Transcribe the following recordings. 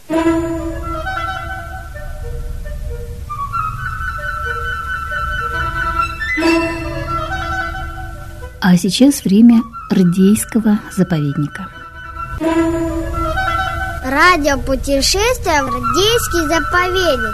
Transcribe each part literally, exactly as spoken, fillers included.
А сейчас время Рдейского заповедника. Радиопутешествие в Рдейский заповедник.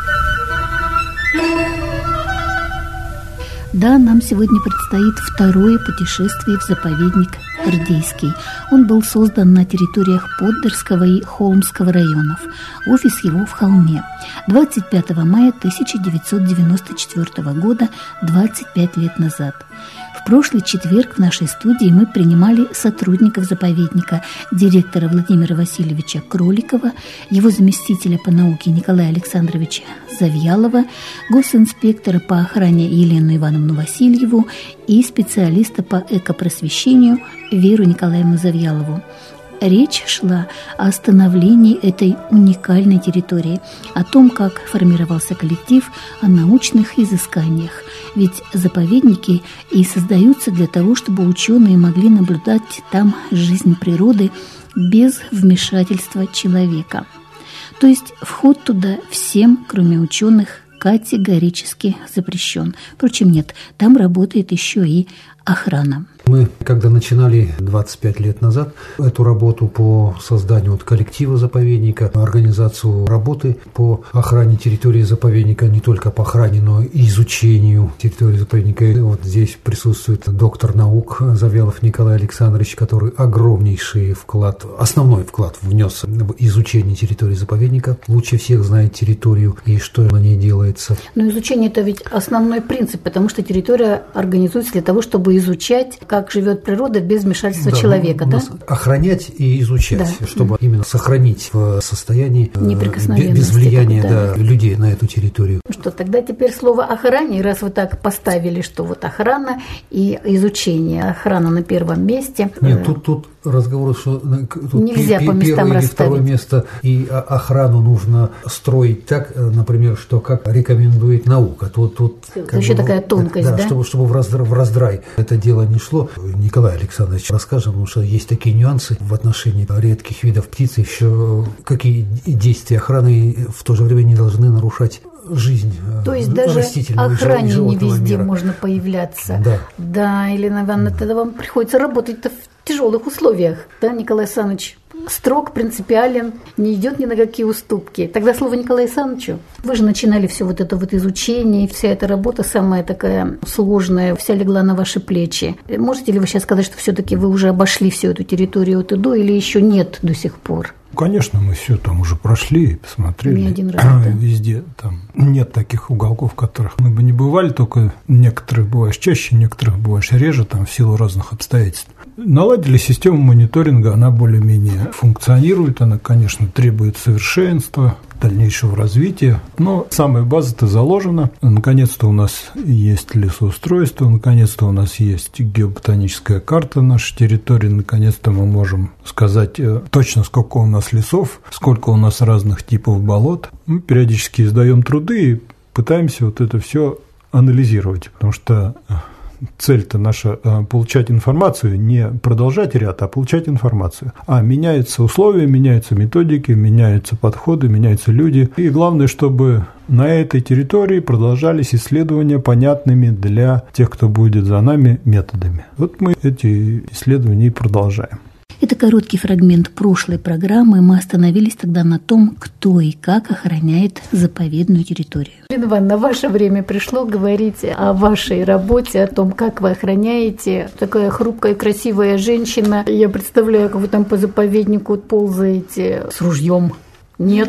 Да, нам сегодня предстоит второе путешествие в заповедник Рдейский. Он был создан на территориях Поддерского и Холмского районов. Офис его в Холме. двадцать пятого мая тысяча девятьсот девяносто четвёртого года, двадцать пять лет назад. В прошлый четверг в нашей студии мы принимали сотрудников заповедника, директора Владимира Васильевича Кроликова, его заместителя по науке Николая Александровича Завьялова, госинспектора по охране Елену Ивановну Васильеву и специалиста по экопросвещению Веру Николаевну Завьялову. Речь шла о становлении этой уникальной территории, о том, как формировался коллектив, о научных изысканиях. Ведь заповедники и создаются для того, чтобы ученые могли наблюдать там жизнь природы без вмешательства человека. То есть вход туда всем, кроме ученых, категорически запрещен. Впрочем, нет, там работает еще и охрана. Мы, когда начинали двадцать пять лет назад эту работу по созданию вот коллектива заповедника, организацию работы по охране территории заповедника, не только по охране, но и изучению территории заповедника. И вот здесь присутствует доктор наук Завьялов Николай Александрович, который огромнейший вклад, основной вклад внес в изучение территории заповедника. Лучше всех знает территорию и что на ней делается. Но изучение – это ведь основной принцип, потому что территория организуется для того, чтобы изучать, как живет природа без вмешательства да, человека, да? Охранять и изучать, да. чтобы mm. именно сохранить в состоянии без влияния да. Да, людей на эту территорию. Что тогда теперь слово охране, раз вы так поставили, что вот охрана и изучение, охрана на первом месте. Нет, тут, тут разговор, что тут нельзя пи- по местам первое или расставить. Второе место, и охрану нужно строить так, например, что как рекомендует наука. Тут, тут это еще бы, такая тонкость, да? да? Чтобы, чтобы в, раздрай, в раздрай это дело не шло. Николай Александрович расскажет, потому что есть такие нюансы в отношении редких видов птиц, еще какие действия охраны в то же время не должны нарушать жизнь. То есть даже охране не везде мира. Можно появляться. Да, да Елена Ивановна, тогда вам приходится работать-то в тяжелых условиях, да, Николай Александрович? Строг, принципиален, не идет ни на какие уступки. Тогда слово Николаю Александровичу. Вы же начинали все вот это вот изучение, вся эта работа самая такая сложная, вся легла на ваши плечи. Можете ли вы сейчас сказать, что все-таки вы уже обошли всю эту территорию от и до, или еще нет до сих пор? Конечно, мы все там уже прошли и посмотрели. Не один раз, да? Везде там нет таких уголков, в которых мы бы не бывали, только некоторых бываешь чаще, некоторых бываешь реже, там в силу разных обстоятельств. Наладили систему мониторинга, она более-менее функционирует, она, конечно, требует совершенства, дальнейшего развития, но самая база-то заложена. Наконец-то у нас есть лесоустройство, наконец-то у нас есть геоботаническая карта нашей территории, наконец-то мы можем сказать точно, сколько у нас лесов, сколько у нас разных типов болот. Мы периодически издаем труды и пытаемся вот это все анализировать, потому что цель-то наша – получать информацию, не продолжать ряд, а получать информацию. А меняются условия, меняются методики, меняются подходы, меняются люди. И главное, чтобы на этой территории продолжались исследования понятными для тех, кто будет за нами, методами. Вот мы эти исследования и продолжаем. Это короткий фрагмент прошлой программы. Мы остановились тогда на том, кто и как охраняет заповедную территорию. Елена Ивановна, ваше время пришло говорить о вашей работе, о том, как вы охраняете. Такая хрупкая, красивая женщина. Я представляю, как вы там по заповеднику ползаете с ружьем. Нет.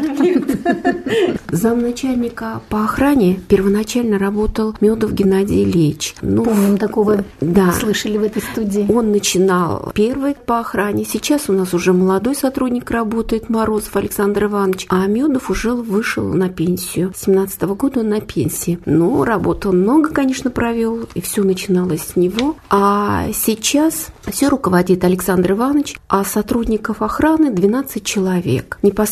Замначальника по охране первоначально работал Медов Геннадий Ильич. Ну, помним такого, да. Слышали в этой студии. Он начинал первый по охране. Сейчас у нас уже молодой сотрудник работает, Морозов Александр Иванович, а Медов уже вышел на пенсию. С семнадцатого года он на пенсии. Ну, работу он много, конечно, провел, и все начиналось с него. А сейчас все руководит Александр Иванович, а сотрудников охраны двенадцать человек. Непосредственно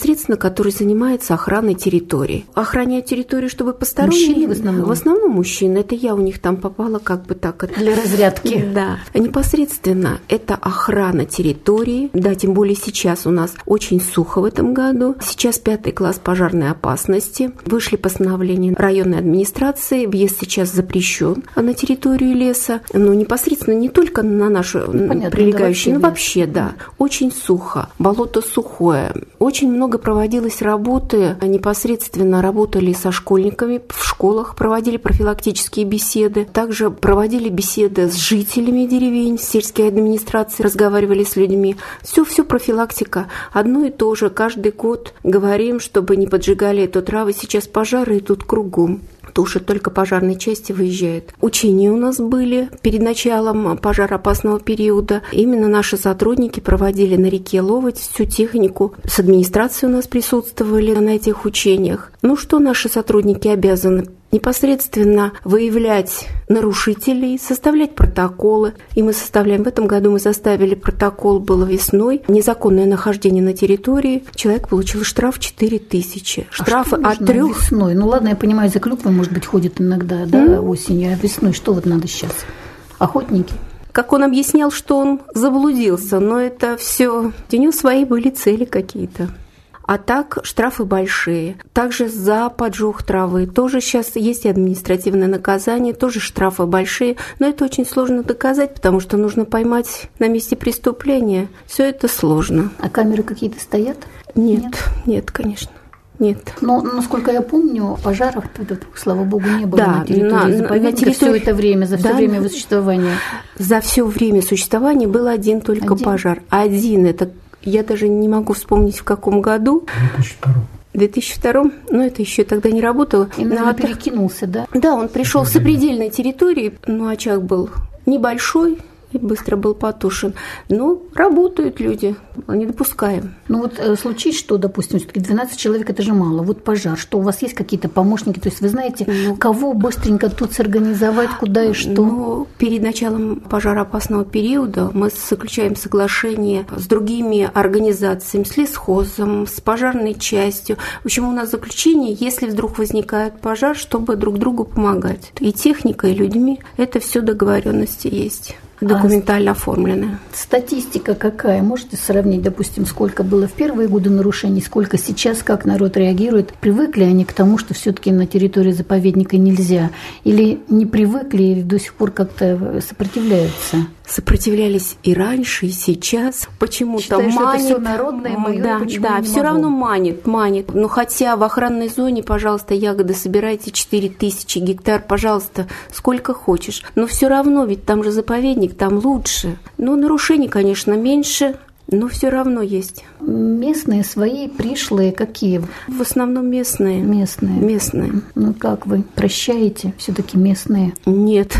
который занимается охраной территории. Охранять территорию, чтобы посторонние... Мужчины в основном? В основном мужчины. Это я у них там попала как бы так... Для разрядки. Да. Непосредственно это охрана территории. Да, тем более сейчас у нас очень сухо в этом году. Сейчас пятый класс пожарной опасности. Вышли постановления районной администрации. Въезд сейчас запрещен на территорию леса. Но непосредственно не только на нашу ну, прилегающую, но вообще, да. Очень сухо. Болото сухое. Очень много проводилось работы. Непосредственно работали со школьниками в школах, проводили профилактические беседы. Также проводили беседы с жителями деревень, сельской администрации, разговаривали с людьми. Все-все профилактика. Одно и то же. Каждый год говорим, чтобы не поджигали эту траву. Сейчас пожары идут кругом. Тушат, только пожарные части выезжают. Учения у нас были перед началом пожароопасного периода. Именно наши сотрудники проводили на реке Ловоть всю технику. С администрацией у нас присутствовали на этих учениях. Ну что наши сотрудники обязаны? Непосредственно выявлять нарушителей, составлять протоколы. И мы составляем, в этом году мы составили протокол, было весной, незаконное нахождение на территории. Человек получил штраф четыре тысячи. Штрафы а от трех... весной? Ну ладно, я понимаю, за клюквой, может быть, ходит иногда, да, mm. осенью, а весной что вот надо сейчас? Охотники? Как он объяснял, что он заблудился, но это все, у него свои были цели какие-то. А так штрафы большие. Также за поджог травы. Тоже сейчас есть и административное наказание, тоже штрафы большие. Но это очень сложно доказать, потому что нужно поймать на месте преступления. Все это сложно. А камеры какие-то стоят? Нет, нет, нет, конечно. Нет. Но, насколько я помню, пожаров, слава богу, не было да, на территории на, заповедника на территории... все это время, за все да, время существования. За все время существования был один только один? пожар. Один. Это я даже не могу вспомнить, в каком году. В две тысячи втором. В две тысячи втором, но это еще тогда не работало. И, наверное, перекинулся, да? Да, он пришел с сопредельной территории, но очаг был небольшой и быстро был потушен. Но работают люди, не допускаем. Ну вот э, случись, что, допустим, все-таки двенадцать человек – это же мало. Вот пожар, что у вас есть какие-то помощники? То есть вы знаете, ну, кого быстренько тут сорганизовать, куда и что? Ну, перед началом пожароопасного периода мы заключаем соглашение с другими организациями, с лесхозом, с пожарной частью. В общем, у нас заключение, если вдруг возникает пожар, чтобы друг другу помогать. И техникой, и людьми. Это все договоренности есть. Документально а оформленная. Статистика какая? Можете сравнить, допустим, сколько было в первые годы нарушений, сколько сейчас, как народ реагирует? Привыкли они к тому, что все-таки на территории заповедника нельзя? Или не привыкли, или до сих пор как-то сопротивляются? Сопротивлялись и раньше, и сейчас. Почему-то Считаю, манит. Что это все народное, мое, да, да, все равно манит, манит. Но хотя в охранной зоне, пожалуйста, ягоды собирайте четыре тысячи гектар, пожалуйста, сколько хочешь. Но все равно, ведь там же заповедник, там лучше. Но нарушений, конечно, меньше, но все равно есть. Местные свои, пришлые какие? В основном местные. Местные. Местные. Ну как вы прощаете? Все-таки местные? Нет.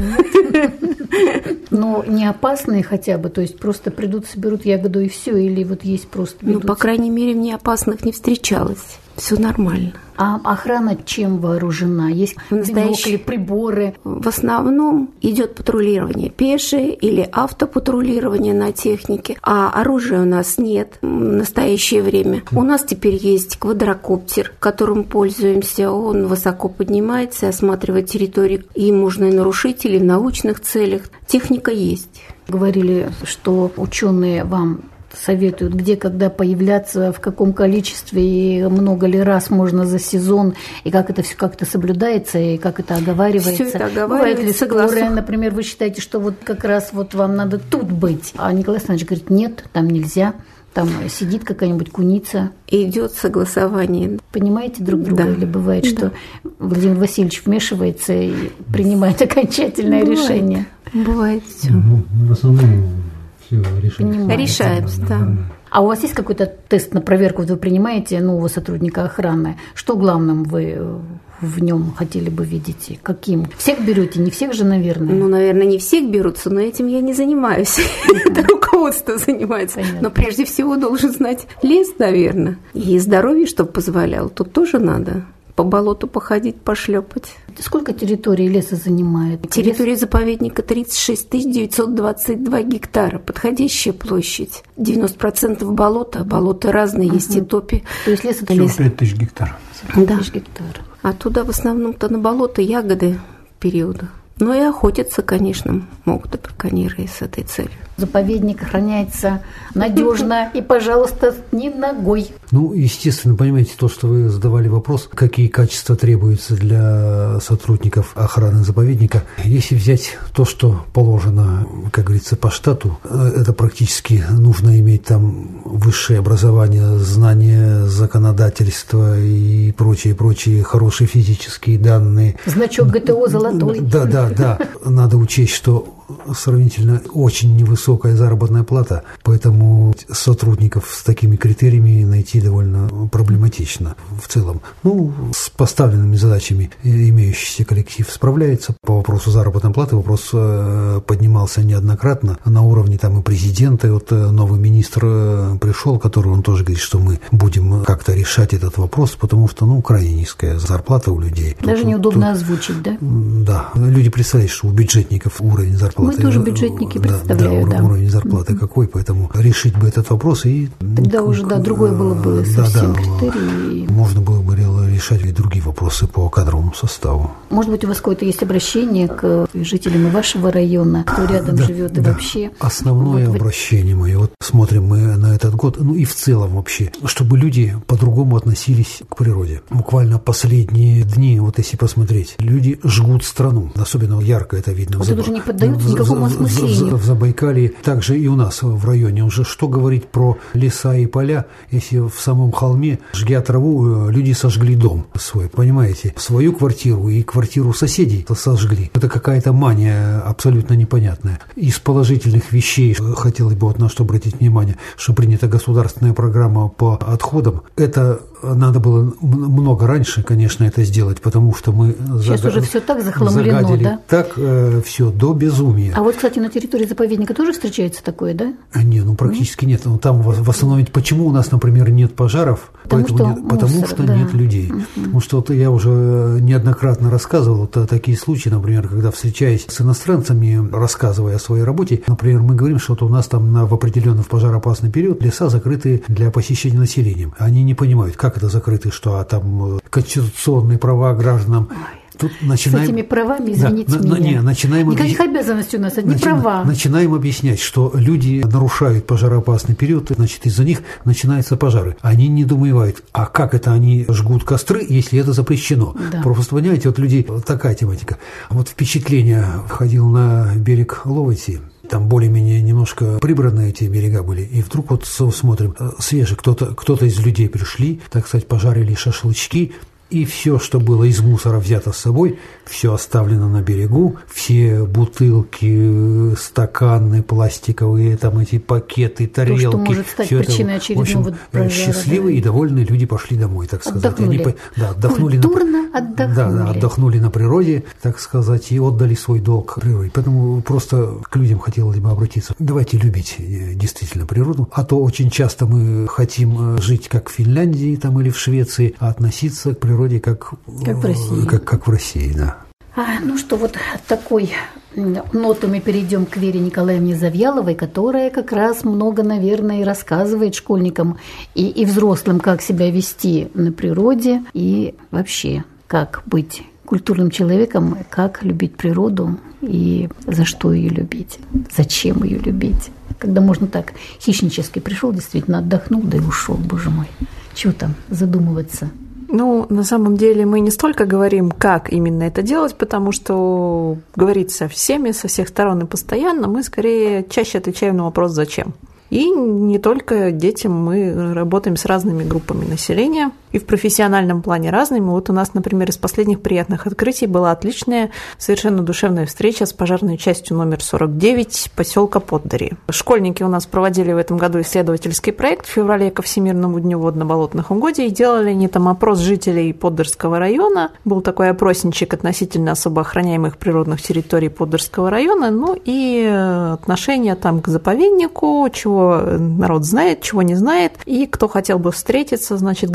Но не опасные хотя бы, то есть просто придут, соберут ягоду и все, или вот есть просто. Ну, по крайней мере, мне опасных не встречалось. Все нормально. А охрана чем вооружена? Есть бинокли, приборы? В основном идет патрулирование пешее или автопатрулирование на технике, а оружия у нас нет в настоящее время. У нас теперь есть квадрокоптер, которым пользуемся. Он высоко поднимается и осматривает территорию. Им можно и нарушителей в научных целях. Техника есть. Говорили, что ученые вам советуют, где, когда появляться, в каком количестве и много ли раз можно за сезон, и как это все как-то соблюдается, и как это оговаривается. Все это оговаривается. Бывает ли споры, например, вы считаете, что вот как раз вот вам надо тут быть, а Николай Александрович говорит, нет, там нельзя, там сидит какая-нибудь куница. И идет согласование. Понимаете друг друга? Да. Или бывает, что да. Владимир Васильевич вмешивается и принимает окончательное бывает. решение? Бывает все. Ну, в основном решаем. Решаемся, да. А у вас есть какой-то тест на проверку, вот вы принимаете нового сотрудника охраны? Что главным вы в нем хотели бы видеть? Каким? Всех берете? Не всех же, наверное? Ну, наверное, не всех берутся, но этим я не занимаюсь. Это руководство занимается. Но прежде всего должен знать лес, наверное. И здоровье, чтобы позволял. Тут тоже надо. по болоту походить, пошлепать. Сколько территории леса занимает? Территория заповедника тридцать шесть тысяч девятьсот двадцать два гектара, подходящая площадь. девяносто процентов болота, а болота разные, uh-huh. есть и топи. То есть лес это лес. пять тысяч гектаров. Да. пять тысяч гектаров. А туда в основном-то на болото ягоды периода. Ну и охотятся, конечно, могут и браконьеры с этой целью. Заповедник охраняется надежно и, пожалуйста, не ногой. Ну, естественно, понимаете, то, что вы задавали вопрос, какие качества требуются для сотрудников охраны заповедника. Если взять то, что положено, как говорится, по штату, это практически нужно иметь там высшее образование, знание законодательства и прочие, прочие хорошие физические данные. Значок ГТО золотой. Да, да, да. Надо учесть, что сравнительно очень невысокая заработная плата, поэтому сотрудников с такими критериями найти довольно проблематично в целом. Ну, с поставленными задачами имеющийся коллектив справляется. По вопросу заработной платы вопрос поднимался неоднократно на уровне там и президента, и вот новый министр пришел, который он тоже говорит, что мы будем как-то решать этот вопрос, потому что, ну, крайне низкая зарплата у людей. Даже тут, неудобно тут, озвучить, да? Да. Люди представляют, что у бюджетников уровень зарплаты. Мы тоже бюджетники, да, представляю, да. да. Уровень зарплаты mm-hmm. какой, поэтому решить бы этот вопрос и... Тогда ну, уже, да, другое было бы да, совсем да, критерий. Можно было бы решать и другие вопросы по кадровому составу. Может быть, у вас какое-то есть обращение к жителям вашего района, кто рядом да, живет, и да. вообще? Основное вот, обращение мое, вот смотрим мы на этот год, ну и в целом вообще, чтобы люди по-другому относились к природе. Буквально последние дни, вот если посмотреть, люди жгут страну, особенно ярко это видно. Вот в это Заб... уже не поддается никакому осмыслению. В, в, в Забайкалье, также и у нас в районе. Уже что говорить про леса и поля, если в самом холме, жгя траву, люди сожгли дом свой, понимаете? Свою квартиру и квартиру соседей сожгли. Это какая-то мания абсолютно непонятная. Из положительных вещей хотелось бы вот на что обратить внимание, что принята государственная программа по отходам. Это надо было много раньше, конечно, это сделать, потому что мы сейчас заг... уже все так захламлено, загадили да? Так э, все до безумия. А вот, кстати, на территории заповедника тоже встречается такое, да? А, не, ну практически mm. нет. Ну, там в основном ведь почему у нас, например, нет пожаров? Потому Поэтому что, нет, потому мусор, что да. нет людей. Mm-hmm. Потому что вот я уже неоднократно рассказывал вот такие случаи, например, когда встречаясь с иностранцами, рассказывая о своей работе, например, мы говорим, что вот у нас там на, в определенный в пожароопасный период леса закрыты для посещения населением. Они не понимают, как это закрыты, что а там конституционные права гражданам. Тут начинаем... С этими правами, извините да, меня. Не, начинаем Никаких объяс... обязанностей у нас, одни Начи... права. Начинаем объяснять, что люди нарушают пожароопасный период, значит, из-за них начинаются пожары. Они недоумевают, а как это они жгут костры, если это запрещено? Да. Просто, понимаете, вот людей такая тематика. Вот впечатление, ходил на берег Ловоти, там более-менее немножко прибранные эти берега были, и вдруг вот смотрим, свежий, кто-то, кто-то из людей пришли, так сказать, пожарили шашлычки, и все, что было из мусора взято с собой, все оставлено на берегу, все бутылки, стаканы пластиковые, там эти пакеты, тарелки. То, что может стать причиной это, очередного в общем, счастливые да. и довольные люди пошли домой, так сказать. Отдохнули. Они, да, отдохнули Культурно на, отдохнули. Да, да, отдохнули на природе, так сказать, и отдали свой долг природе. Поэтому просто к людям хотелось бы обратиться. Давайте любить действительно природу, а то очень часто мы хотим жить как в Финляндии там, или в Швеции, а относиться к природе Как, как в России. Как, как в России, да. А, ну что, вот от такой ноты мы перейдем к Вере Николаевне Завьяловой, которая как раз много, наверное, и рассказывает школьникам и, и взрослым, как себя вести на природе и вообще, как быть культурным человеком, как любить природу и за что ее любить, зачем ее любить. Когда можно так хищнически пришел, действительно отдохнул, да и ушел, боже мой. Чего там задумываться? Ну, на самом деле мы не столько говорим, как именно это делать, потому что говорить со всеми, со всех сторон и постоянно, мы скорее чаще отвечаем на вопрос «зачем?». И не только детям, мы работаем с разными группами населения, и в профессиональном плане разными. Вот у нас, например, из последних приятных открытий была отличная, совершенно душевная встреча с пожарной частью номер сорок девять поселка Поддари. Школьники у нас проводили в этом году исследовательский проект в феврале ко Всемирному дню водно-болотных угодий, и делали они там опрос жителей Поддарского района. Был такой опросничек относительно особо охраняемых природных территорий Поддарского района, ну и отношения там к заповеднику, чего народ знает, чего не знает, и кто хотел бы встретиться, значит, где хотели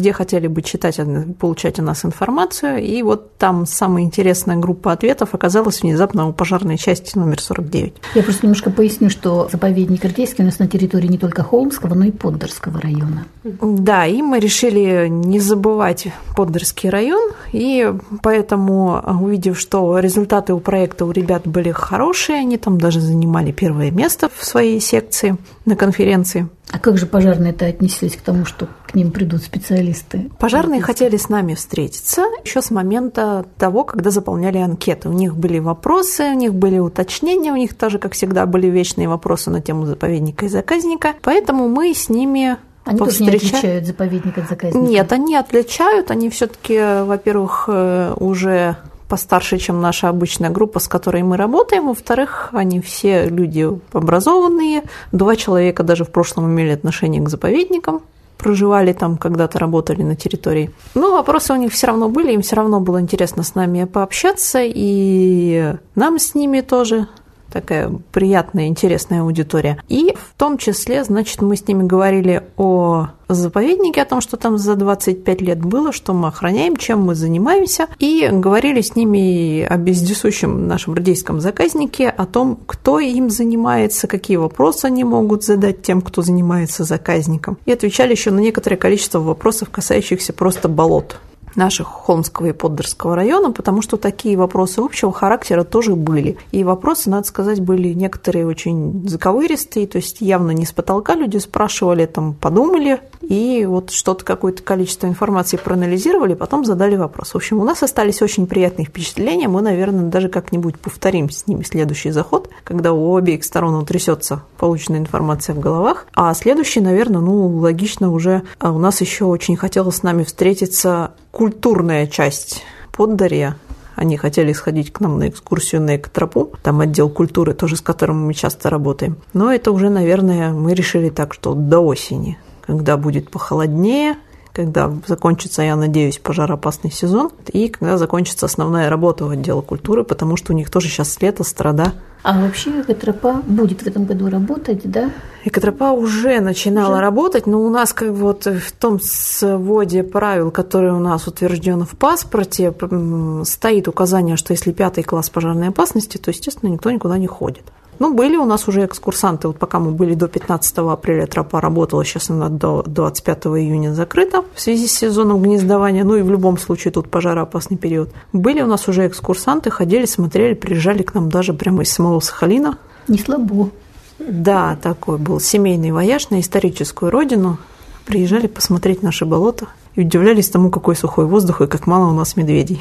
хотели бы читать, получать у нас информацию. И вот там самая интересная группа ответов оказалась внезапно у пожарной части номер сорок девять. Я просто немножко поясню, что заповедник Рдейский у нас на территории не только Холмского, но и Поддерского района. Да, и мы решили не забывать Поддерский район, и поэтому, увидев, что результаты у проекта у ребят были хорошие, они там даже занимали первое место в своей секции на конференции. А как же пожарные-то отнеслись к тому, что к ним придут специалисты? Пожарные хотели с нами встретиться еще с момента того, когда заполняли анкеты. У них были вопросы, у них были уточнения, у них тоже, как всегда, были вечные вопросы на тему заповедника и заказника, поэтому мы с ними... Они тоже не отличают заповедник от заказника? Нет, они отличают, они все-таки, во-первых, уже постарше, чем наша обычная группа, с которой мы работаем. Во-вторых, они все люди образованные. Два человека даже в прошлом имели отношение к заповедникам, проживали там, когда-то работали на территории. Но вопросы у них все равно были, им все равно было интересно с нами пообщаться, и нам с ними тоже. Такая приятная, интересная аудитория. И в том числе, значит, мы с ними говорили о заповеднике, о том, что там за двадцать пять лет было, что мы охраняем, чем мы занимаемся, и говорили с ними о вездесущем нашем рдейском заказнике, о том, кто им занимается, какие вопросы они могут задать тем, кто занимается заказником. И отвечали еще на некоторое количество вопросов, касающихся просто болот наших Холмского и Поддерского района, потому что такие вопросы общего характера тоже были. И вопросы, надо сказать, были некоторые очень заковыристые, то есть явно не с потолка люди спрашивали, там подумали, и вот что-то, какое-то количество информации проанализировали, потом задали вопрос. В общем, у нас остались очень приятные впечатления, мы, наверное, даже как-нибудь повторим с ними следующий заход, когда у обеих сторон утрясется полученная информация в головах, а следующий, наверное, ну, логично уже, у нас еще очень хотелось с нами встретиться культурная часть Поддарья. Они хотели сходить к нам на экскурсию на экотропу, там отдел культуры, тоже с которым мы часто работаем. Но это уже, наверное, мы решили так, что до осени, когда будет похолоднее, когда закончится, я надеюсь, пожароопасный сезон, и когда закончится основная работа у отдела культуры, потому что у них тоже сейчас лето, страда. А вообще экотропа будет в этом году работать, да? Экотропа уже начинала уже? работать, но у нас как вот в том своде правил, который у нас утвержден в паспорте, стоит указание, что если пятый класс пожарной опасности, то, естественно, никто никуда не ходит. Ну, были у нас уже экскурсанты, вот пока мы были до пятнадцатого апреля, тропа работала, сейчас она до двадцать пятого июня закрыта в связи с сезоном гнездования, ну и в любом случае тут пожароопасный период. Были у нас уже экскурсанты, ходили, смотрели, приезжали к нам даже прямо из самого Сахалина. Не слабо. Да, такой был семейный вояж на историческую родину. Приезжали посмотреть наши болота и удивлялись тому, какой сухой воздух и как мало у нас медведей.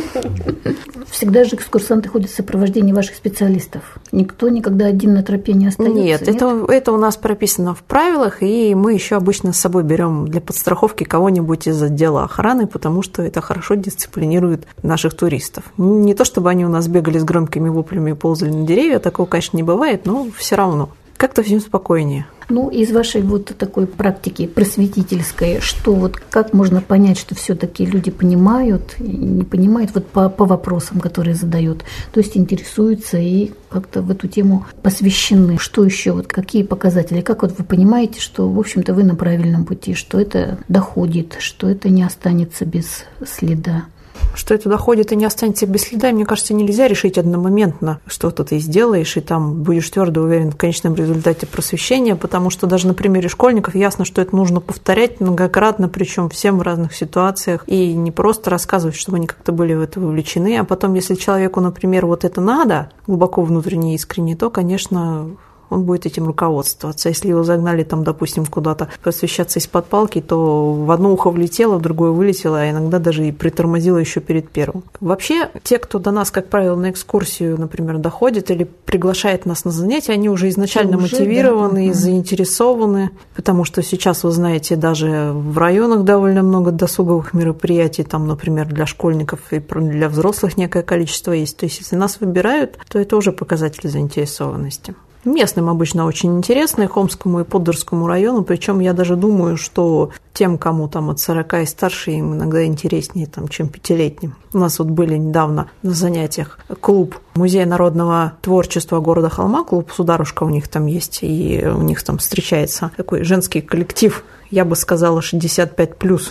Всегда же экскурсанты ходят в сопровождении ваших специалистов. Никто никогда один на тропе не остается. Нет, нет? Это, это у нас прописано в правилах, и мы еще обычно с собой берем для подстраховки кого-нибудь из отдела охраны, потому что это хорошо дисциплинирует наших туристов. Не то чтобы они у нас бегали с громкими воплями и ползали на деревья, такого, конечно, не бывает, но все равно. Как-то всем спокойнее. Ну, из вашей вот такой практики просветительской, что вот как можно понять, что все-таки люди понимают и не понимают вот по, по вопросам, которые задают, то есть интересуются и как-то в эту тему посвящены. Что еще, вот какие показатели, как вот вы понимаете, что, в общем-то, вы на правильном пути, что это доходит, что это не останется без следа? Что это доходит и не останется без следа, мне кажется, нельзя решить одномоментно, что-то ты сделаешь, и там будешь твердо уверен в конечном результате просвещения, потому что даже на примере школьников ясно, что это нужно повторять многократно, причем всем в разных ситуациях, и не просто рассказывать, чтобы они как-то были в это вовлечены, а потом, если человеку, например, вот это надо, глубоко внутренне искренне, то, конечно, он будет этим руководствоваться. Если его загнали, там, допустим, куда-то просвещаться из-под палки, то в одно ухо влетело, в другое вылетело, а иногда даже и притормозило еще перед первым. Вообще, те, кто до нас, как правило, на экскурсию, например, доходит или приглашает нас на занятия, они уже изначально уже, мотивированы, да, и заинтересованы, потому что сейчас, вы знаете, даже в районах довольно много досуговых мероприятий, там, например, для школьников и для взрослых некое количество есть. То есть, если нас выбирают, то это уже показатель заинтересованности. Местным обычно очень интересно, и Холмскому, и Поддерскому району, причем я даже думаю, что тем, кому там от сорока и старше, им иногда интереснее, там, чем пятилетним. У нас вот были недавно на занятиях клуб Музея народного творчества города Холма, клуб «Сударушка» у них там есть, и у них там встречается такой женский коллектив, я бы сказала, шестьдесят пять плюс.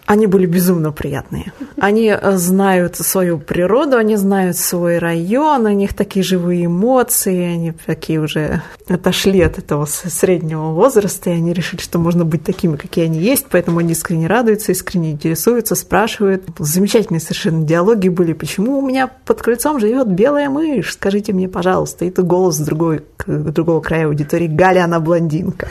Они были безумно приятные. Они знают свою природу, они знают свой район, у них такие живые эмоции, они такие уже отошли от этого среднего возраста, и они решили, что можно быть такими, какие они есть, поэтому они искренне радуются, искренне интересуются, спрашивают. Замечательные совершенно диалоги были. Почему у меня под крыльцом живет белая мышь? Скажите мне, пожалуйста. И это голос с другой, другого края аудитории. Галя, она блондинка.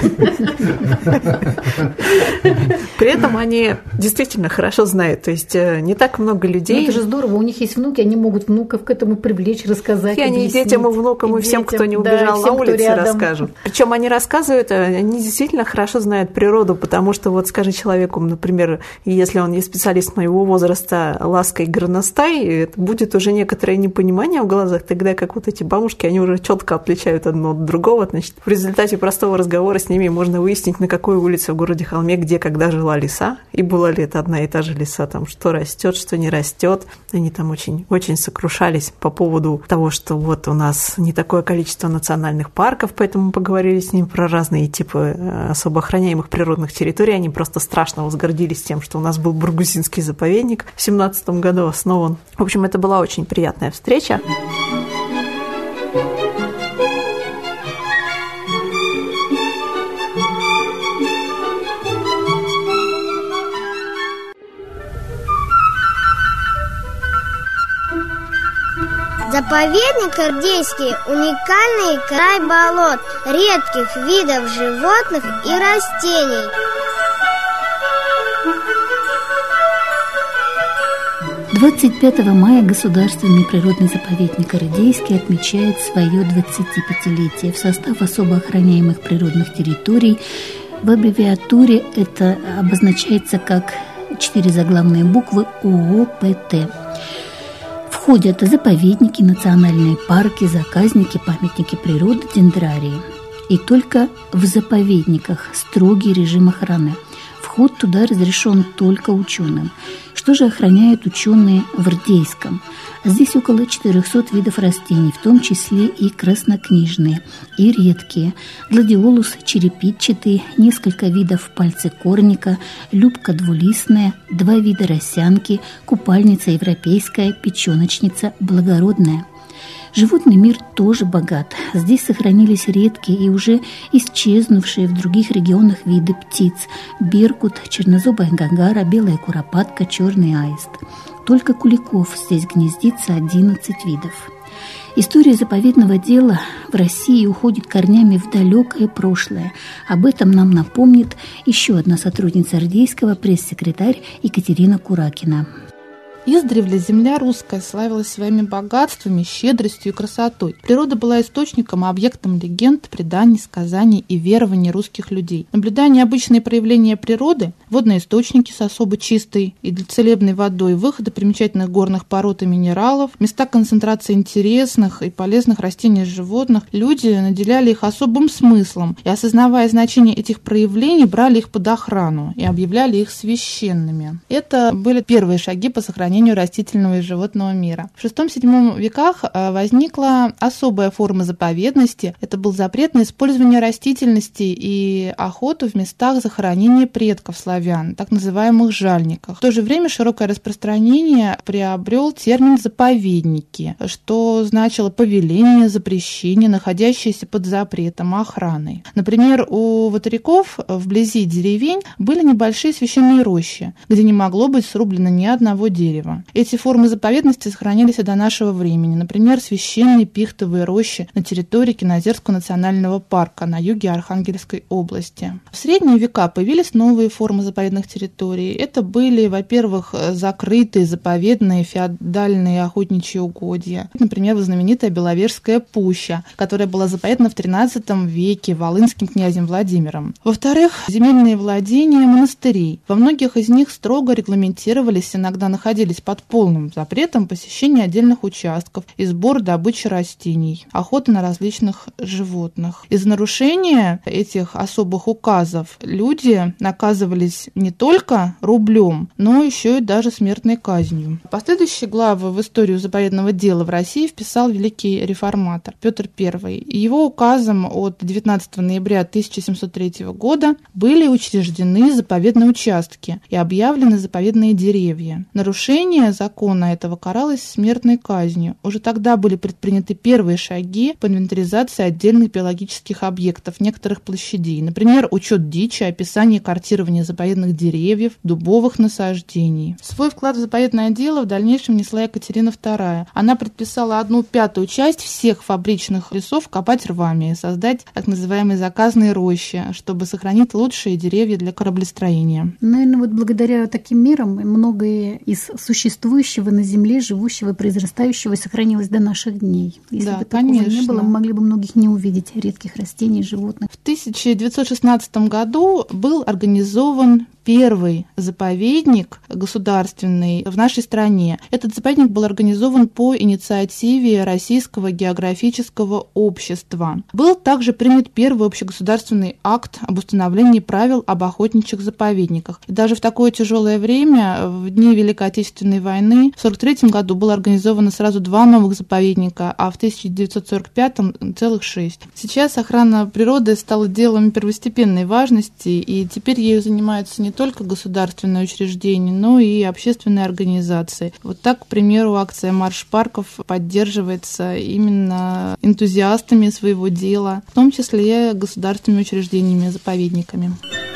При этом они действительно хорошо знают. То есть не так много людей. Но это же здорово. У них есть внуки, они могут внуков к этому привлечь, рассказать. И они детям, и внукам, и, и всем, детям, кто не убежал, да, на улице, расскажут. Причем они рассказывают, они действительно хорошо знают природу, потому что вот скажи человеку, например, если он не специалист моего возраста, ласка и горностай, это будет уже некоторое непонимание в глазах, тогда как вот эти бабушки, они уже четко отличают одно от другого. Значит, в результате простого разговора с ними можно выяснить, на какой улице в городе Холме, где, когда жила лиса, и была ли это одна и та же лиса, там, что растет, что не растет. Они там очень, очень сокрушались по поводу того, что вот у нас не такое количество национальных парков, поэтому мы поговорили с ним про разные типы особо охраняемых природных территорий. Они просто страшно возгордились тем, что у нас был Баргузинский заповедник в семнадцатом году основан. В общем, это была очень приятная встреча. Заповедник Ардейский – уникальный край болот, редких видов животных и растений. двадцать пятого мая Государственный природный заповедник Ардейский отмечает свое двадцатипятилетие. В состав особо охраняемых природных территорий в аббревиатуре это обозначается как четыре заглавные буквы О О П Т. Входят заповедники, национальные парки, заказники, памятники природы, дендрарии. И только в заповедниках строгий режим охраны. Вход туда разрешен только ученым. Что же охраняют ученые в Ардейском? Здесь около четырехсот видов растений, в том числе и краснокнижные, и редкие. Гладиолус черепичатый, несколько видов пальцекорника, любка двулистная, два вида росянки, купальница европейская, печеночница благородная. Животный мир тоже богат. Здесь сохранились редкие и уже исчезнувшие в других регионах виды птиц: беркут, чернозубая гагара, белая куропатка, черный аист. Только куликов здесь гнездится одиннадцать видов. История заповедного дела в России уходит корнями в далекое прошлое. Об этом нам напомнит еще одна сотрудница Ардейского, пресс-секретарь Екатерина Куракина. Издревле земля русская славилась своими богатствами, щедростью и красотой. Природа была источником и объектом легенд, преданий, сказаний и верований русских людей. Наблюдая необычные проявления природы, водные источники с особо чистой и целебной водой, выходы примечательных горных пород и минералов, места концентрации интересных и полезных растений и животных, люди наделяли их особым смыслом и, осознавая значение этих проявлений, брали их под охрану и объявляли их священными. Это были первые шаги по сохранению растительного и животного мира. В шестом-седьмом веках возникла особая форма заповедности. Это был запрет на использование растительности и охоту в местах захоронения предков славян, так называемых жальниках. В то же время широкое распространение приобрел термин «заповедники», что значило повеление, запрещение, находящееся под запретом охраной. Например, у ватаряков вблизи деревень были небольшие священные рощи, где не могло быть срублено ни одного дерева. Эти формы заповедности сохранились и до нашего времени. Например, священные пихтовые рощи на территории Кинозерского национального парка на юге Архангельской области. В средние века появились новые формы заповедных территорий. Это были, во-первых, закрытые заповедные феодальные охотничьи угодья. Например, знаменитая Беловежская пуща, которая была заповедана в тринадцатом веке волынским князем Владимиром. Во-вторых, земельные владения монастырей. Во многих из них строго регламентировались, иногда находились находились под полным запретом посещения отдельных участков и сбор добычи растений, охоты на различных животных. Из-за нарушения этих особых указов люди наказывались не только рублем, но еще и даже смертной казнью. Последующие главы в историю заповедного дела в России вписал великий реформатор Петр Первый. Его указом от девятнадцатого ноября тысяча семьсот третьего года были учреждены заповедные участки и объявлены заповедные деревья. Нарушение закона этого каралось смертной казнью. Уже тогда были предприняты первые шаги по инвентаризации отдельных биологических объектов некоторых площадей. Например, учет дичи, описание и картирование заповедных деревьев, дубовых насаждений. Свой вклад в заповедное дело в дальнейшем внесла Екатерина Вторая. Она предписала одну пятую часть всех фабричных лесов копать рвами и создать так называемые заказные рощи, чтобы сохранить лучшие деревья для кораблестроения. Наверное, вот благодаря таким мерам многое из существующего на земле, живущего, произрастающего сохранилось до наших дней. Если да, бы такого конечно. не было, мы могли бы многих не увидеть, редких растений, животных. В тысяча девятьсот шестнадцатом году был организован первый заповедник государственный в нашей стране. Этот заповедник был организован по инициативе Российского географического общества. Был также принят первый общегосударственный акт об установлении правил об охотничьих заповедниках. И даже в такое тяжелое время, в дни Великой Отечественной войны, в сорок третьем году было организовано сразу два новых заповедника, а в тысяча девятьсот сорок пятом целых шесть. Сейчас охрана природы стала делом первостепенной важности, и теперь ею занимаются не только государственные учреждения, но и общественные организации. Вот так, к примеру, акция «Марш парков» поддерживается именно энтузиастами своего дела, в том числе государственными учреждениями, заповедниками.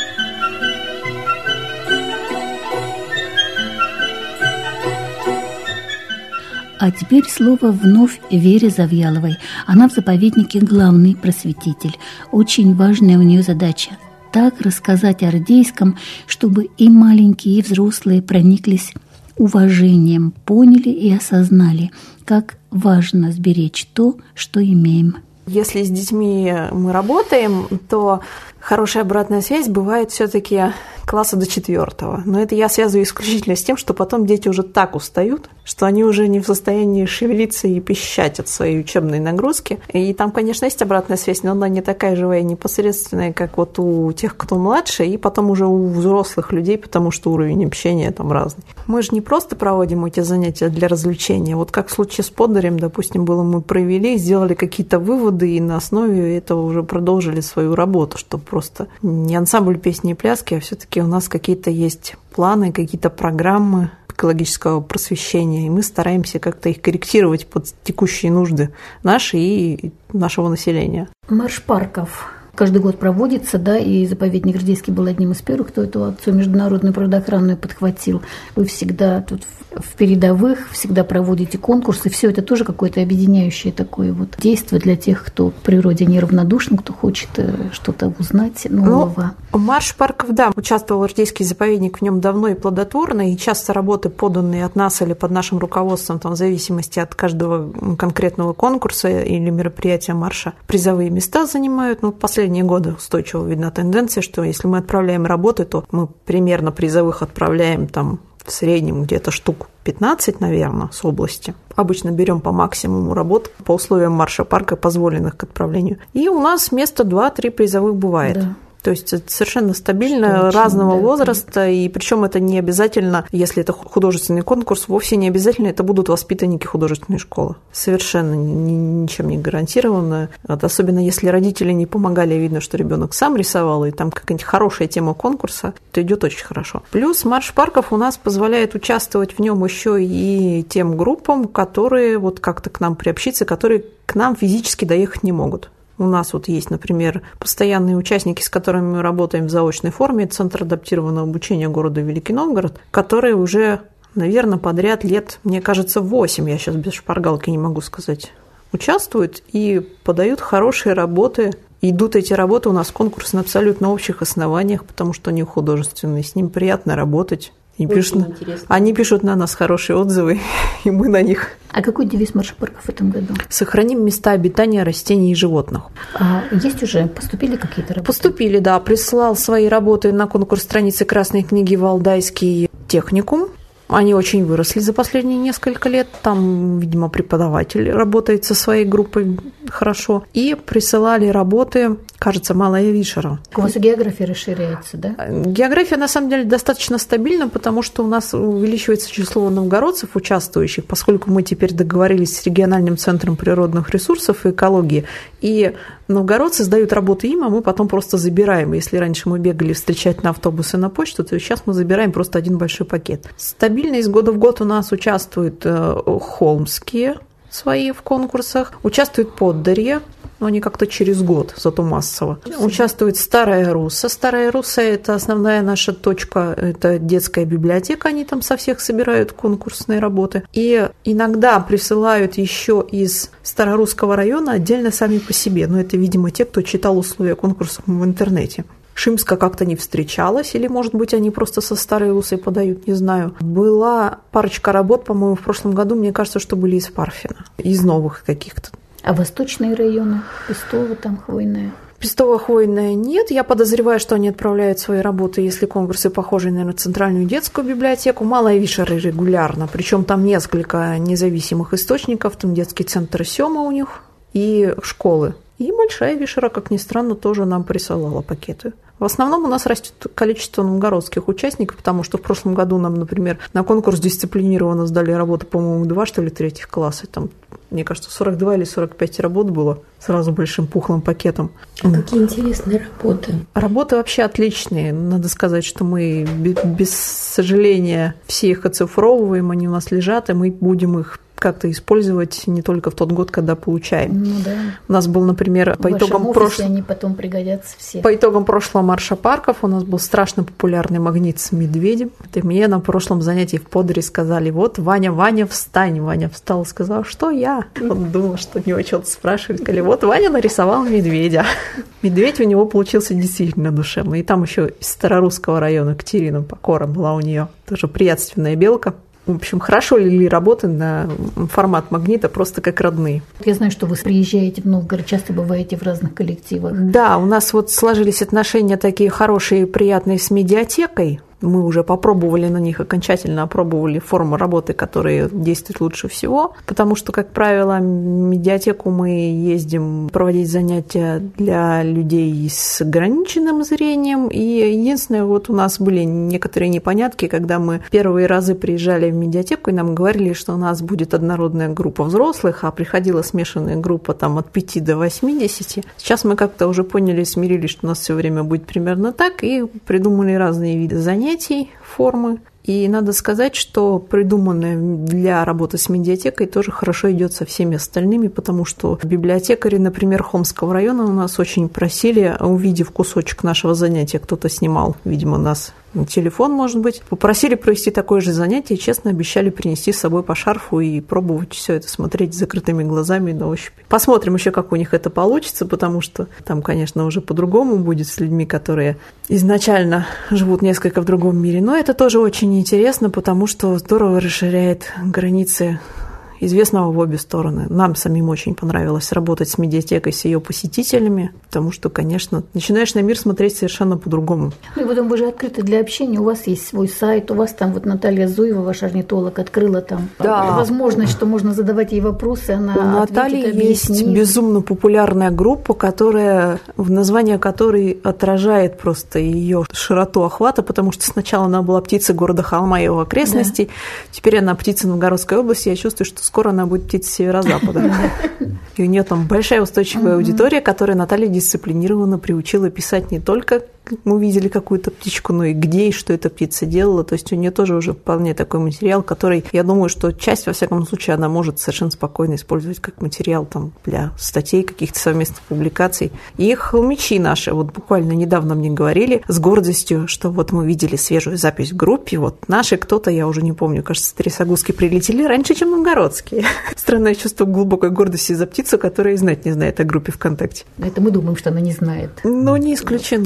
А теперь слово вновь Вере Завьяловой. Она в заповеднике главный просветитель. Очень важная у нее задача – так рассказать о Ардейском, чтобы и маленькие, и взрослые прониклись уважением, поняли и осознали, как важно сберечь то, что имеем. Если с детьми мы работаем, то хорошая обратная связь бывает все-таки класса до четвертого. Но это я связываю исключительно с тем, что потом дети уже так устают, что они уже не в состоянии шевелиться и пищать от своей учебной нагрузки. И там, конечно, есть обратная связь, но она не такая живая и непосредственная, как вот у тех, кто младше, и потом уже у взрослых людей, потому что уровень общения там разный. Мы же не просто проводим эти занятия для развлечения. Вот как в случае с поддарем, допустим, было, мы провели, сделали какие-то выводы, и на основе этого уже продолжили свою работу, чтобы просто не ансамбль песни и пляски, а все-таки у нас какие-то есть планы, какие-то программы экологического просвещения, и мы стараемся как-то их корректировать под текущие нужды наши и нашего населения. Марш парков каждый год проводится, да, и заповедник Ардейский был одним из первых, кто эту акцию международную природоохранную подхватил. Вы всегда тут в передовых, всегда проводите конкурсы, все это тоже какое-то объединяющее такое вот действие для тех, кто к природе неравнодушен, кто хочет что-то узнать нового. Ну, марш парков, да, участвовал Ардейский заповедник в нем давно и плодотворно, и часто работы, поданные от нас или под нашим руководством, там, в зависимости от каждого конкретного конкурса или мероприятия марша, призовые места занимают. Ну, последние годы устойчиво видна тенденция, что если мы отправляем работы, то мы примерно призовых отправляем там в среднем где-то штук пятнадцать, наверное, с области. Обычно берем по максимуму работ по условиям марша парка, позволенных к отправлению. И у нас место два-три призовых бывает. Да. То есть это совершенно стабильно, что разного очень, да, возраста, да. И причем это не обязательно, если это художественный конкурс, вовсе не обязательно это будут воспитанники художественной школы. Совершенно ничем не гарантированно. Вот особенно если родители не помогали, видно, что ребенок сам рисовал, и там какая-нибудь хорошая тема конкурса, то идет очень хорошо. Плюс марш парков у нас позволяет участвовать в нем еще и тем группам, которые вот как-то к нам приобщиться, которые к нам физически доехать не могут. У нас вот есть, например, постоянные участники, с которыми мы работаем в заочной форме, Центр адаптированного обучения города Великий Новгород, которые уже, наверное, подряд лет, мне кажется, восемь, я сейчас без шпаргалки не могу сказать, участвуют и подают хорошие работы. Идут эти работы у нас конкурс на абсолютно общих основаниях, потому что они художественные, с ним приятно работать. Они пишут, они пишут на нас хорошие отзывы, и мы на них. А какой девиз марша парков в этом году? Сохраним места обитания растений и животных. А есть уже? Поступили какие-то работы? Поступили, да. Прислал свои работы на конкурс страницы Красной книги Валдайский техникум. Они очень выросли за последние несколько лет. Там, видимо, преподаватель работает со своей группой хорошо. И присылали работы, кажется, Малая Вишера. У вас география расширяется, да? География, на самом деле, достаточно стабильна, потому что у нас увеличивается число новгородцев, участвующих, поскольку мы теперь договорились с региональным центром природных ресурсов и экологии. И новгородцы сдают работы им, а мы потом просто забираем. Если раньше мы бегали встречать на автобусы, на почту, то сейчас мы забираем просто один большой пакет. Стабильно из года в год у нас участвуют холмские свои в конкурсах, участвуют Поддарье, но они как-то через год, зато массово. Участвует Старая Русса. Старая Русса – это основная наша точка, это детская библиотека, они там со всех собирают конкурсные работы. И иногда присылают еще из Старорусского района отдельно сами по себе, но это, видимо, те, кто читал условия конкурса в интернете. Шимска как-то не встречалась, или, может быть, они просто со Старой Руссой подают, не знаю. Была парочка работ, по-моему, в прошлом году, мне кажется, что были из Парфина, из новых каких-то. А восточные районы? Пестово там, Хвойное? Пестово-Хвойное нет. Я подозреваю, что они отправляют свои работы, если конкурсы похожи на Центральную детскую библиотеку. Малая Вишера регулярно, причем там несколько независимых источников, там детский центр Сёма у них и школы. И Большая Вишера, как ни странно, тоже нам присылала пакеты. В основном у нас растет количество новгородских участников, потому что в прошлом году нам, например, на конкурс дисциплинированно сдали работы, по-моему, два, что ли, третьих класса. Там, мне кажется, сорок два или сорок пять работ было сразу большим пухлым пакетом. А какие интересные работы. Работы вообще отличные. Надо сказать, что мы без сожаления все их оцифровываем, они у нас лежат, и мы будем их как-то использовать не только в тот год, когда получаем. Ну, да. У нас был, например, по итогам прошлого... они потом пригодятся все. По итогам прошлого марша парков у нас был страшно популярный магнит с медведем. И мне на прошлом занятии в Поддаре сказали: вот, Ваня, Ваня, встань. Ваня встал и сказал: что я? Он думал, что у него что-то спрашивают. Сказали: вот, Ваня нарисовал медведя. Медведь у него получился действительно душевный. И там еще из Старорусского района Катерина Покора была у нее тоже приятственная белка. В общем, хорошо ли работы на формат магнита, просто как родные. Я знаю, что вы приезжаете в Новгород, часто бываете в разных коллективах. Да, у нас вот сложились отношения такие хорошие и приятные с медиатекой. Мы уже попробовали на них, окончательно опробовали форму работы, которые действуют лучше всего, потому что, как правило, в медиатеку мы ездим проводить занятия для людей с ограниченным зрением, и единственное, вот у нас были некоторые непонятки, когда мы первые разы приезжали в медиатеку, и нам говорили, что у нас будет однородная группа взрослых, а приходила смешанная группа там от пяти до восьмидесяти. Сейчас мы как-то уже поняли, смирились, что у нас все время будет примерно так, и придумали разные виды занятий, формы. И надо сказать, что придуманное для работы с медиатекой тоже хорошо идет со всеми остальными, потому что библиотекари, например, Холмского района у нас очень просили, увидев кусочек нашего занятия, кто-то снимал, видимо, нас на телефон, может быть, попросили провести такое же занятие и честно обещали принести с собой по шарфу и пробовать все это смотреть с закрытыми глазами на ощупь. Посмотрим еще, как у них это получится, потому что там, конечно, уже по-другому будет с людьми, которые изначально живут несколько в другом мире. Но это тоже очень интересно, потому что здорово расширяет границы известного в обе стороны. Нам самим очень понравилось работать с медиатекой, с ее посетителями, потому что, конечно, начинаешь на мир смотреть совершенно по-другому. Ну и потом вы же открыты для общения, у вас есть свой сайт, у вас там вот Наталья Зуева, ваш орнитолог, открыла там да. возможность, что можно задавать ей вопросы, она у Натальи есть безумно популярная группа, которая, в названии которой отражает просто ее широту охвата, потому что сначала она была птица города Холма и его окрестностей, да. Теперь она птица Новгородской области, я чувствую, что скоро она будет птица северо-запада. И у нее там большая устойчивая аудитория, которая Наталья дисциплинированно приучила писать не только мы увидели какую-то птичку, но и где и что эта птица делала. То есть у нее тоже уже вполне такой материал, который, я думаю, что часть, во всяком случае, она может совершенно спокойно использовать как материал там, для статей, каких-то совместных публикаций. И холмичи наши, вот буквально недавно мне говорили с гордостью, что вот мы видели свежую запись в группе, вот наши кто-то, я уже не помню, кажется, трясогузки прилетели раньше, чем новгородские. Странное чувство глубокой гордости за птицу, которая и знать не знает о группе ВКонтакте. Это мы думаем, что она не знает. Ну, не исключено, да, что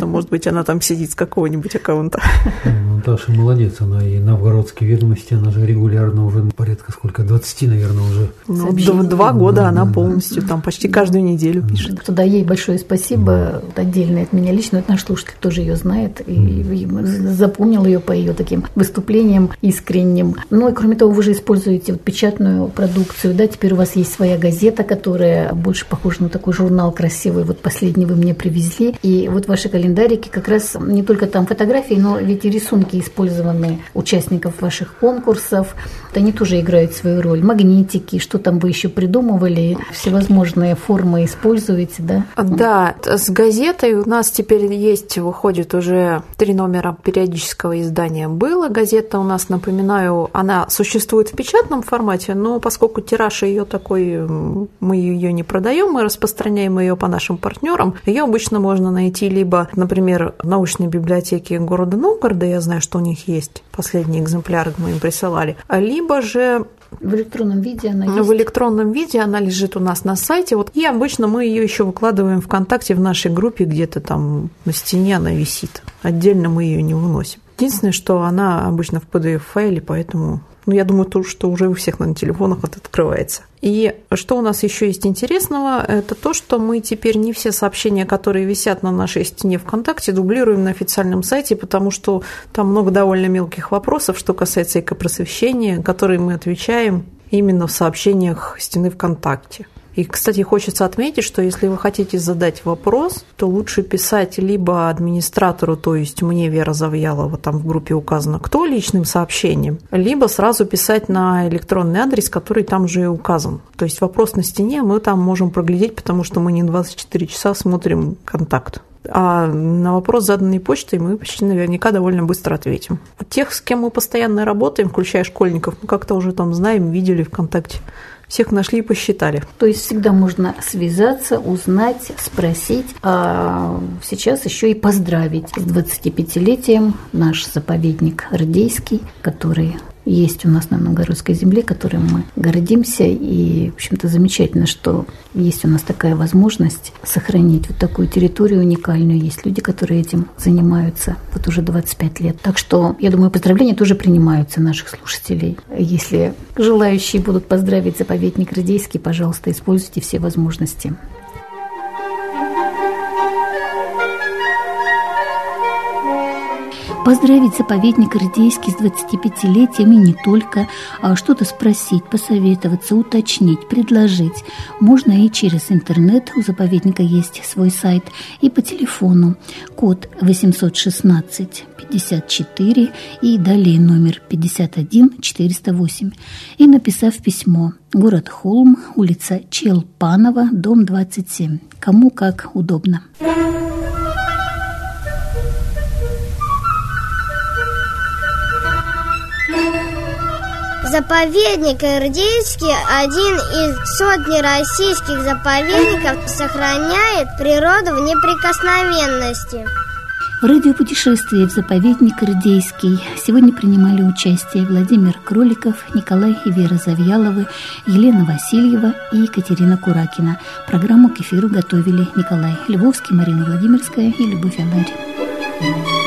может быть, она там сидит с какого-нибудь аккаунта. Наташа молодец, она и новгородские ведомости, она же регулярно уже порядка сколько, двадцать, наверное, уже. Ну, два года она полностью там почти каждую неделю пишет. Туда ей большое спасибо, отдельно от меня лично, наш слушатель тоже ее знает и запомнил ее по ее таким выступлениям искренним. Ну и кроме того, вы же используете вот печатную продукцию, да, теперь у вас есть своя газета, которая больше похожа на такой журнал красивый, вот последний вы мне привезли, и вот ваши календарики как раз не только там фотографии, но ведь и рисунки использованы участников ваших конкурсов, они тоже играют свою роль, магнитики, что там вы еще придумывали, всевозможные формы используете, да? Да, с газетой у нас теперь есть, выходит уже три номера периодического издания было, газета у нас, напоминаю, она существует в печатном формате, но поскольку тираж ее такой, мы ее не продаем, мы распространяем ее по нашим партнерам, ее обычно можно найти либо, например, в научной библиотеке города Новгорода, я знаю, что у них есть последние экземпляры, мы им присылали, либо же в электронном виде она есть? В электронном виде она лежит у нас на сайте. Вот, и обычно мы ее еще выкладываем ВКонтакте в нашей группе, где-то там на стене она висит. Отдельно мы ее не выносим. Единственное, что она обычно в пи ди эф-файле, поэтому... Ну, я думаю, то, что уже у всех на телефонах это открывается. И что у нас еще есть интересного, это то, что мы теперь не все сообщения, которые висят на нашей стене ВКонтакте, дублируем на официальном сайте, потому что там много довольно мелких вопросов, что касается экопросвещения, которые мы отвечаем именно в сообщениях стены ВКонтакте. И, кстати, хочется отметить, что если вы хотите задать вопрос, то лучше писать либо администратору, то есть мне, Вера Завьялова, там в группе указано кто, личным сообщением, либо сразу писать на электронный адрес, который там же и указан. То есть вопрос на стене мы там можем проглядеть, потому что мы не двадцать четыре часа смотрим контакт. А на вопрос, заданный почтой, мы почти наверняка довольно быстро ответим. Тех, с кем мы постоянно работаем, включая школьников, мы как-то уже там знаем, видели ВКонтакте. Всех нашли и посчитали. То есть всегда можно связаться, узнать, спросить, а сейчас еще и поздравить с двадцатипятилетием наш заповедник Рдейский, который есть у нас на Новгородской земле, которым мы гордимся. И, в общем-то, замечательно, что есть у нас такая возможность сохранить вот такую территорию уникальную. Есть люди, которые этим занимаются вот уже двадцать пять лет. Так что, я думаю, поздравления тоже принимаются наших слушателей. Если желающие будут поздравить заповедник Рдейский, пожалуйста, используйте все возможности. Поздравить заповедник Рдейский с двадцатипятилетием и не только, а что-то спросить, посоветоваться, уточнить, предложить. Можно и через интернет, у заповедника есть свой сайт, и по телефону. Код восемьсот шестнадцать пятьдесят четыре и далее номер пятьдесят один четыреста восемь. И написав письмо: город Холм, улица Челпанова, дом двадцать семь. Кому как удобно. Заповедник Рдейский – один из сотни российских заповедников, сохраняет природу в неприкосновенности. В радиопутешествии в заповедник Рдейский сегодня принимали участие Владимир Кроликов, Николай и Вера Завьяловы, Елена Васильева и Екатерина Куракина. Программу к эфиру готовили Николай Львовский, Марина Владимирская и Любовь Аларь.